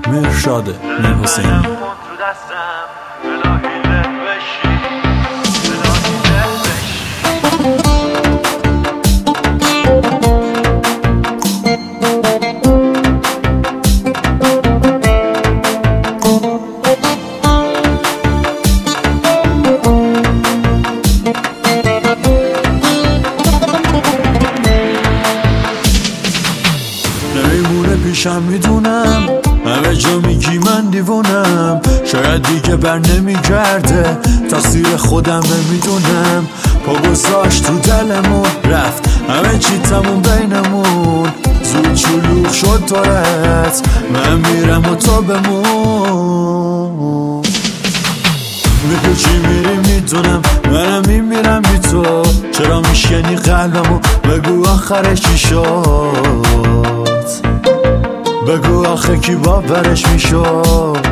مرشاد میرحسینی. نمیمونه پیشم میدونم، همه جا میگی من دیوونم، شاید دیگه بر نمیگرده، تقصیر خودم نمیدونم. پا گذاشت تو دلمون، رفت همه چی تموم بینمون، زود شلوغ شد دارت، من میرم و تو بمون. میپوچی میری میدونم، منم میمیرم بی تو، چرا میشکنی قلبمو؟ بگو آخرش چی شد، بگو آخه کی باورش میشد.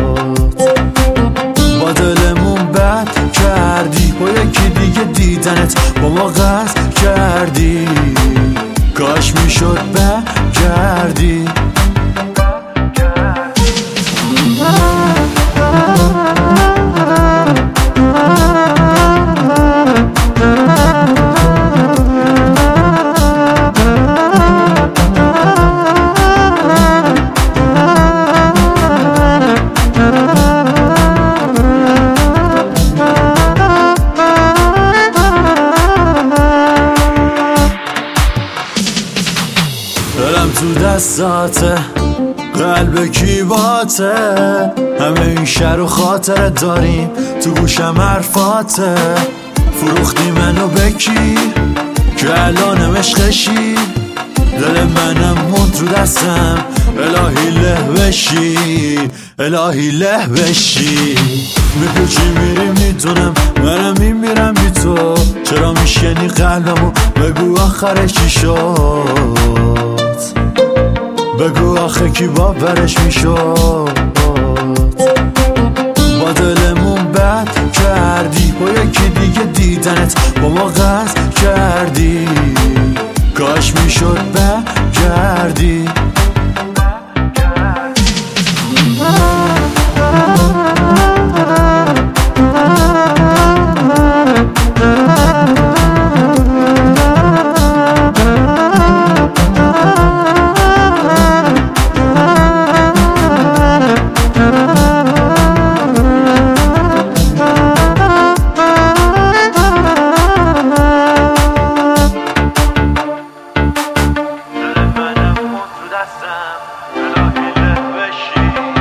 با دلمون بد کردی، با یکی دیگه دیدنت با ما قصد کردی، کاش میشد برگردی. دلم تو دستاته، قلب کی باته، همه این شر و خاطره داریم تو گوشم حرفاته. فروختی منو بکی که الانم عشقشی، دل منم موند رو دستم، الهی له بشی، الهی له بشی. میپوچی میری میدونم، منم میمیرم بی تو، چرا میشکنی قلبمو؟ بگو آخرش چی شد، بگو آخه کی باورش میشد. با دلمون بد کردی، با یکی دیگه دیدنت با ما قصد کردی، کاش میشد برگردی. الهی له بشی.